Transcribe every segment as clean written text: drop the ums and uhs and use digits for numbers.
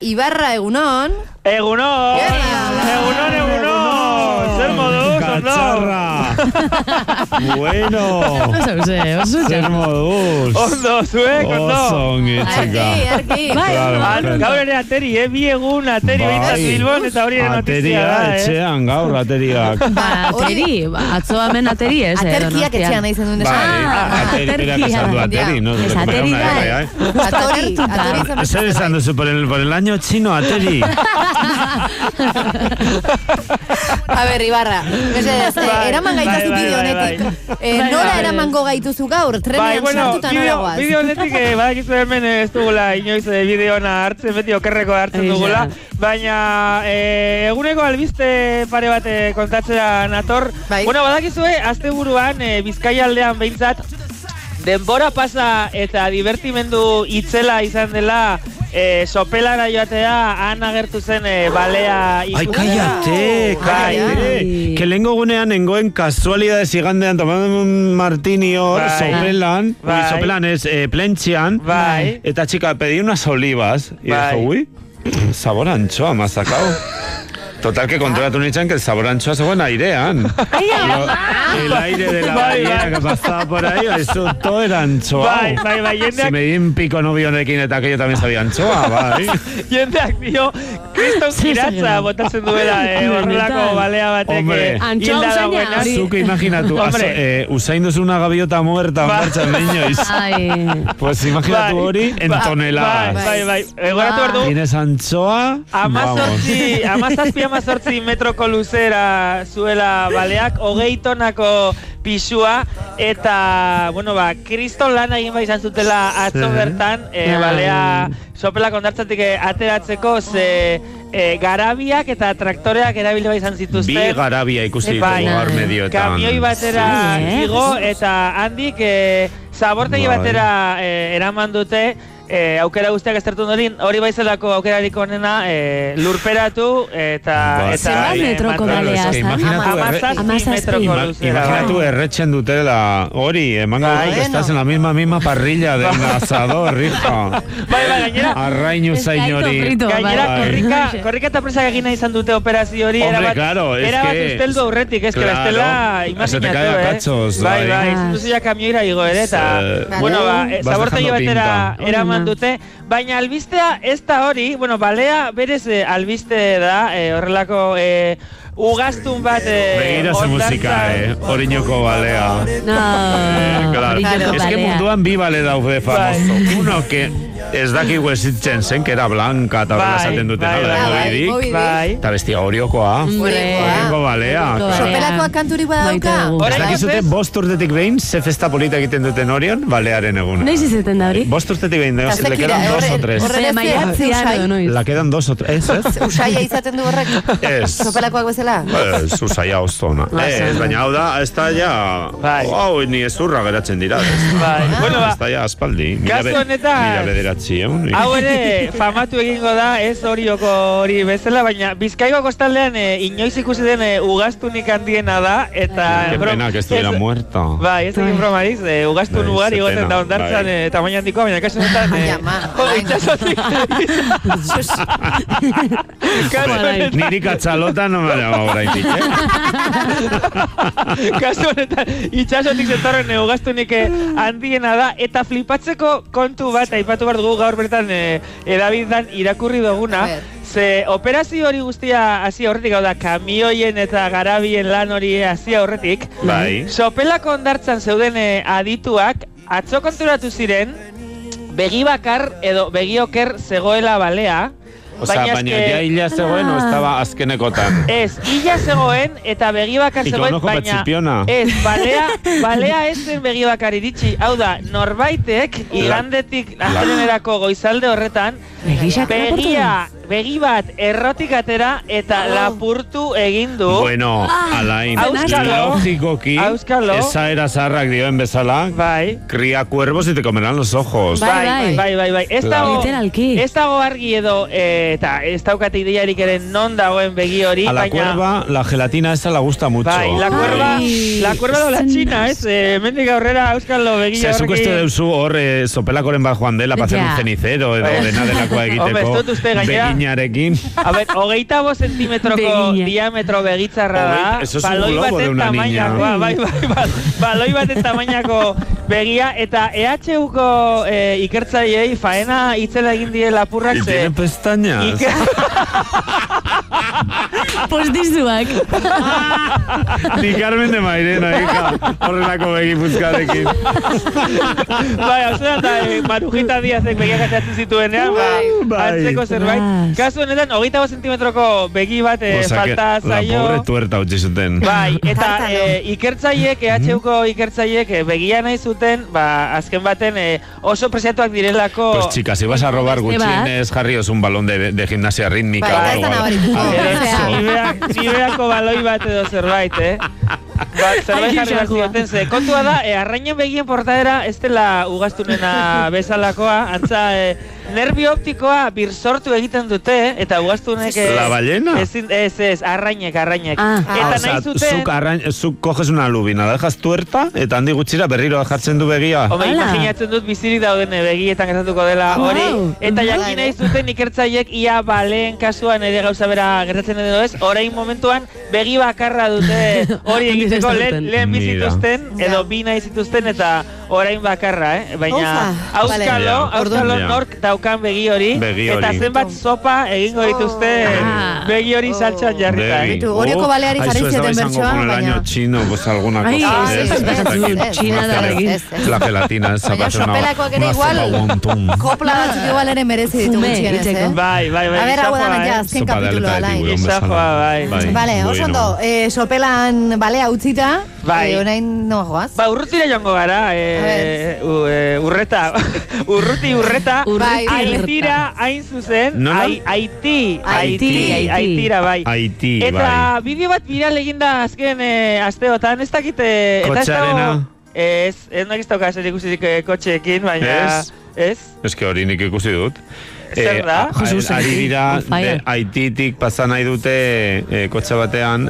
Ibarra, egunon. Egunon. Zer moduz, Cacharra. Bueno. Zer moduz. Ondo, zuek, ondo. Oso ongi, txika. Arki. Gaur ere ateri, bi egun ateri bintzat Bilbon, eta hori notizia da, etxean, gaur ateriak. Atzo hemen ateri ez. Aterkiak etxean nahi zen duen Ateriak esan du ateri, no? Es ateri da. Zer esan duzu, por el año chino, ateri. A ver, Ibarra, eraman gaituzu bideo honetik. Nora eramango gaituzu gaur, trenean sartuta nora guaz. Bideo honetik, badakizu hemen ez dugula inoiz bideona hartzen, beti okerreko hartzen dugula, baina eguneko albiste pare bat kontatzea nator. Bueno, badakizue, asteburuan Bizkaia aldean behintzat, denbora pasa eta divertimendu itzela izan dela sopelara joatea han agertu zen balea ikustera. Ai, kaite. Que lengo gunean nengoen kasualidades igandean tomando un martini hor, sopelan, sopelan es plentxian, eta chica, pedí unas olivas, y dijo, uy, sabor anchoa, me ha sacado. Total, que controlatu nintzen que el sabor anchoa se buena airean. El aire de la bañera que pasaba por ahí, eso todo era anchoa. Si me di un pico novionekin eta aquello también sabía anchoa, Jendeak dio, kriston kiratza botatzen duela horrelako balea batek hilda dagoena. Zuke imaginatu, usain duzu una gaviota muerta marcha en niñois. Pues imaginatu hori en toneladas. Egoratu behar du. Tienes anchoa, vamos. 18 metroko luzera zuela baleak, 20 tonako pisua, eta, bueno, kriston lana egin izan zutela atzo bertan, balea sopela kondartzatik ateratzeko, ze garabiak eta traktoreak erabili izan zituzten. Bi garabia ikusi ditugu gaur medioetan. Kamioi batera igo, eta handik zabortegi batera eraman dute, aukera guztiak aztertu hori baizelako aukerarik onena lurperatu eta zenbat metroko balea, Amazazpi metroko luzera. Imaginatu erretxen dutela hori, emango que estás en la misma parrilla de un asador, hija. Gainera Arrainu zain hori. Gainera korrika eta presak egina izan dute operazio hori erabat usteldu aurretik, ez que bestela imaginatu, zinduzia kamioira igo ere, eta bueno, zabortegi batera eraman dute, baina albistea ez da hori, bueno, balea berez albiste da, horrelako ugaztun bat begira ze musika, horiñoko balea. Claro, es que munduan bi bale daude famoso. Uno que ez dakigu esitzen zen, que era blanca, eta horrela esaten duten, eta bestia horiokoa. Horiko balea. Sopelakoak kanturik badauka. Ez dakizute, 5 urtetik behin, ze festa polita egiten duten orion, balearen egun. Noiz izaten da hori? 5 urtetik behin, le quedan 2 o 3. La quedan 2 o 3. Usaia izaten du horrek? Ez. Sopelakoak bezala? Ez, usaia oztona. Ez, baina hau da, ez da ja, hau ni ezurra geratzen dira. Ez da ja aspaldi. Kasu honetan, hau ere famatu egingo da, ez hori bezala, baina Bizkaiko kostaldean inoiz ikusi den ugaztunik handiena da, eta... Que pena que estuviera muerta. Ez egin bromariz, ugaztun ugari goten da ondartzan tamaina handikoa, baina kasu honetan... Itxasotik... Niri katxalota no me llama horaitik, Kasu honetan, itxasotik zetorren ugaztunik handiena da, eta flipatzeko kontu bat, aipatu behar dugu gaur bertan edabidan irakurri duguna, ze operazio hori guztia hasi horretik, hau da, kamioien eta garabien lan hori hasi horretik, sopelako ondartzan zeuden adituak, atzo konturatu ziren, begi bakar edo begi oker zegoela balea. Baina ja hila zegoen o estaba azkenekotan? Ez, hila zegoen eta begi bakar zegoen, baina ez, balea ez zen begi bakar iritsi. Hau da, norbaitek igandetik astelenerako goizalde horretan begi bat errotik atera eta lapurtu egin du. Bueno, Alain, logikoki, esa era zaharrak dioen bezala, cría cuervos y te comerán los ojos. Bai. Ez dago argi edo eta ez daukate ideiarik ere non dagoen begi hori. A la cuerva, la gelatina esa la gusta mucho. Bai, la cuerva de la China, mendik aurrera euskalo begi horrekin. Zuk uste deuzu hor sopelakoren bat joan dela, para hacer un cenicero, edo dena delakoa egiteko beginarekin. A ver, 25 centimetroko diametro begitzarra da. Eso es un globo de una niña. Baloi baten tamainako begia, eta EHUko ikertzaileei faena itzela egin die lapurrak. Y tiene pestañas. Postizuak. Ni Carmen de Mairena, hija. Horrelako begi puzkarekin. Bai, hauzean da, Marujita Diazek begiak atzatzen zituenean, antzeko zerbait. Kasu honetan, 25 centimetroko begi bat falta zaio. La pobre tuerta utzi zuten. Bai, eta ikertzaiek, EHUko ikertzaiek begia nahi zuten, azken baten oso presiatuak direlako... Pues chicas, si vas a robar gutxienez, jarrioz un balón de gimnasia rítmica o algo. Ni beako baloi bat edo zerbait, zerbait jarri bat zioten ze. Kontua da, arrainen begien portadera ez dela ugaztunena bezalakoa, antza nervio optikoa birsortu egiten dute, eta ugaztunek... La ballena? Ez, arrainek. Eta nahi zuten... Zuk coges una lubina, la dejas tuerta, eta handi gutxira berriro jartzen du begia. Home, imaginatzen dut bizirik dauden begietan gertatuko dela hori, eta jakin nahi zuten ikertzaiek ia baleen kasuan ere gauza bera gertatzen edo ez, orain momentuan begi bakarra dute hori egiteko lehen bizituzten, edo bi nahi zituzten, eta orain bakarra, baina auskalo nork daukan begi hori, eta zenbat sopa egingo dituzte begi hori saltxan jarrita. Horioko baleari jarri zieten bertsoa, baina... chino, pues alguna cosa. La gelatina esa para hacer una sopa kopla batzuk igual ere merezi ditu gutxienez, Bai. A ver, hau da, ja, azken kapituloa, Alain. Bai. Vale, oso ondo, sopelan balea utzita, orain no joaz? Urrutira joango gara, urreta, Aitira hain zuzen, Aitira, bai. Eta bideo bat viral eginda azken asteotan, ez dakite... Kotxearena? Ez dakiztauka zer ikusirik kotxeekin, baina... Ez? Ez que hori nik ikusi dut. Zer da? Ari dira, Haititik pasa nahi dute kotxe batean,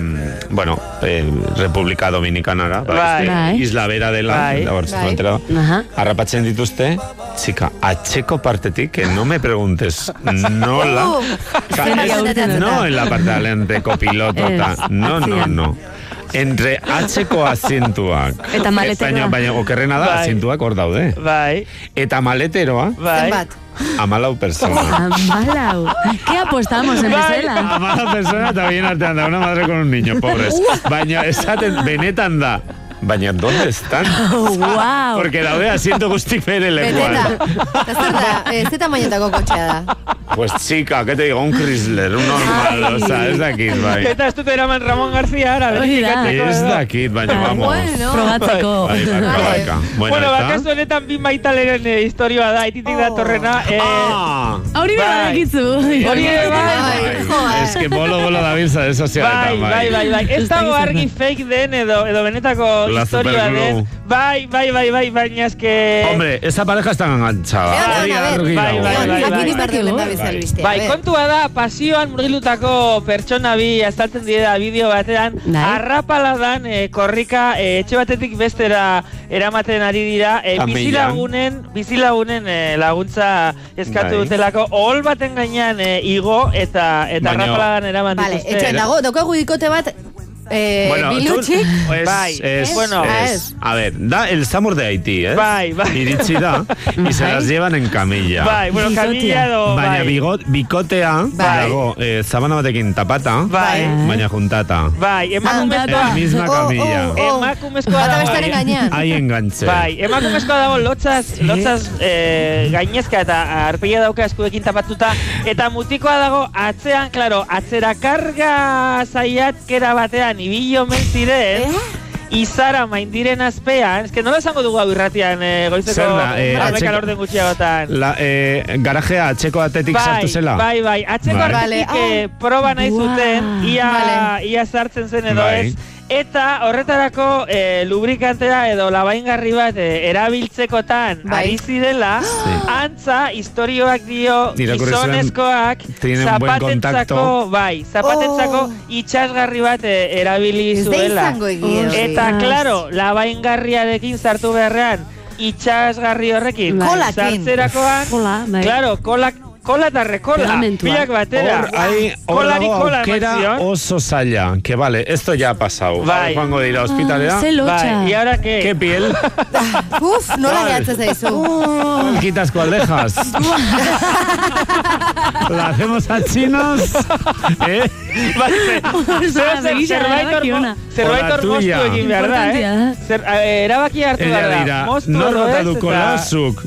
Republika Dominikanara, isla bera dela, harrapatzen dituzte, txika, atxeko partetik, que no me preguntes, nola, no en la parte de adelante, copiloto, no. Entre atxeko asientuak. Eta maleteroa. Baina okerrena da, asientuak hor daude. Bai. Eta maleteroa. Zenbat. 14 persona. 14. ¿Qué apostamos en Bezela? 14 persona eta bien artean da, una madre con un niño, pobres. Baina esaten, benetan da. Baina, ¿dónde están? Wow. Porque daude asiento guztik bere lekuan. Eta zer da, ze tamainetako kotxea da? Pues chica, ¿qué te digo? Un Chrysler, un normal, o sea, ez dakit, bai. Eta ez dut eraman Ramon García, ara, ez dakit, baina, vamos. Probatzeko. Bueno, bakazu honetan bi maitaleren historioa da, Haititik datorrena. Hori badakizu. Hori bai. Ez que bolo da bilza de sozialetan, bai. Ez dago argi fake den edo benetako historioa den. Bai, baina ez que... Hombre, esa pareja está enganchada. Bai, kontua da, pasioan murgilutako pertsona bi azaltzen dira bideo batean, arrapaladan korrika etxe batetik bestera eramaten ari dira, bizilagunen laguntza eskatu dutelako, ohol baten gainean igo eta arrapaladan eraman dituzte. Vale, etxen dago, daukagu ikote bat, bilutxik. A ver, da el Samur de Haití, Bai. Iritsi da, y se las llevan en camilla. Bai, camilla do... Baina bikotea, dago, zabana batekin tapata, baina juntata. Bai, emakumezkoa. En la misma camilla. Emakumezkoa dago. Bata bestaren gainean. Hai enganche. Bai, emakumezkoa dago lotzaz gainezka eta arpegia dauka eskuekin tapatuta, eta mutikoa dago atzean, klaro, atzera karga zaiatkera batean ibillo mentziren, izara maindiren azpean, ez que nola esango dugu hau irratian goizeko arreka lorden gutxiagotan. Garajea atxeko atetik sartu zela? Bai, atxeko atetik proba nahi zuten, ia sartzen zen edo ez, Eta horretarako lubrikantea edo labaingarri bat erabiltzekotan ari zirela, antza istorioak dio gizonezkoak zapatentzako itxasgarri bat erabili zuela. Eta, klaro, labaingarriarekin sartu beharrean itxasgarri horrekin sartzerakoan, klaro, kola eta rekola, pilak batera. Hor dago aukera oso zaila. Que vale, esto ya ha pasado. Juango de ir a hospitalera. ¿Y ahora qué? ¿Qué piel? Uf, no la gatzas eso. ¿Cuál quitas, cuál dejas? ¿La hacemos a chinos? Zerbait moztu egin behar da, erabaki hartu behar da. No rota du kolazuk.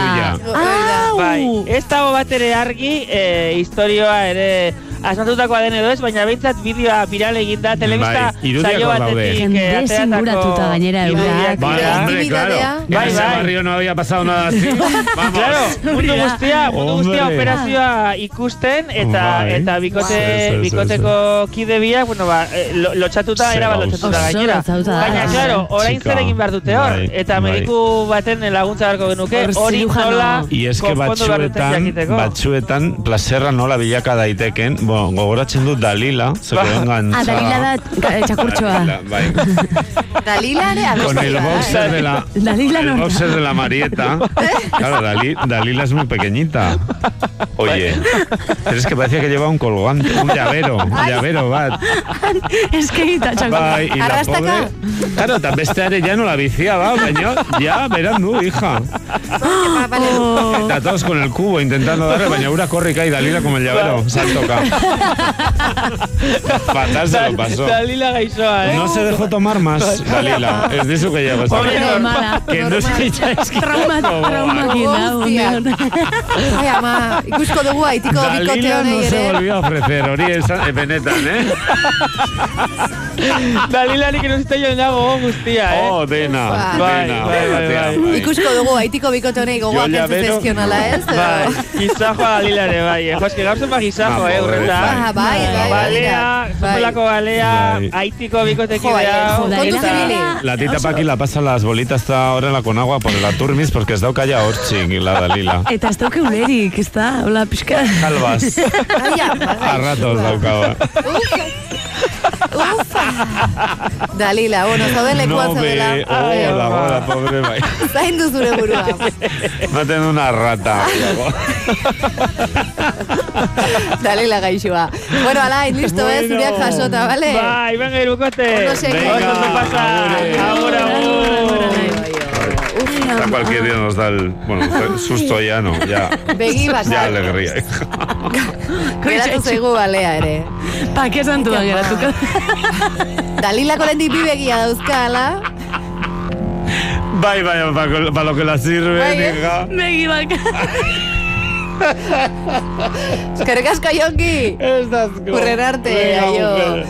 Ez dago bat ere argi, historioa ere asmatutakoa den edo ez, baina behintzat bideoa viral egin da, telebista saio batetik jende zinguratuta gainera eurak. Hombre, claro. En ese barrio no había pasado nada así. Claro, mundu guztia operazioa ikusten, eta bikoteko kide biak, lotxatuta, erabat lotxatuta gainera. Baina, claro, orain zer egin behar dute hor, eta mediku baten laguntza beharko genuke, hori nola konpondu behar duten jakiteko. Batzuetan, plazerra nola bilaka daiteken, gogoratzen dut Dalila, Dalila da txakurtxoa. Dalila ere con el boxer de la Marieta. Claro, Dalila es muy pequeñita. Oye, pero es que parecía que llevaba un colgante, un llavero, bat. Es que txakurtxoa. Y la pobre, claro, tan besteare ya no la viciaba, baina, ya, verán tú, hija. Está todos con el cubo intentando darle, baina ura corre y cae Dalila como el llavero, se han tocado. Fatal se lo pasó. Dalila gaixoa, No se dejó tomar más, Dalila. Es de eso que ya pasó. Que no escucháis que... Trauma quitado. Ai, ama, ikusko dugu haitiko bikote Dalila honek no se ere. volvió a ofrecer, hori benetan, Dalila nik eruzite joan dago guztia, dena. Ikusko dugu haitiko bikote honek gogoak entzuzezkionala, ez? Gizajoa Dalila ere, bai. Joske, gaur zen gizajo, urreta. Balea, zupelako balea, haitiko bikotekidea. La tita Paqui la pasa las bolitas ahora con agua por la turmis porque ez dauka ja hortxik, la Dalila. Eta ez dauke ulerik, ez da? Hola, pixka. Calvas. A ratos daukaba. Dalila, zauden lekuan zaudela. Hola, pobre bai. Zaindu zure burua. Maten una rata. Dalila gaixoa. Bueno, Alain, listo, zureak jasota, ¿vale? Bai, venga, irukote. Venga, ahora. A cualquier día nos da el susto ya, no, ya. Begi bakar. Ya alegría. Geratu zaigu balea ere. Pa, que santua geratuko. Dalila kolendik bi begia dauzkala. Bai, para lo que la sirve, hija. Begi bakar. Eskerrik asko, Jonki. Ez da asko. Urren arte, aio.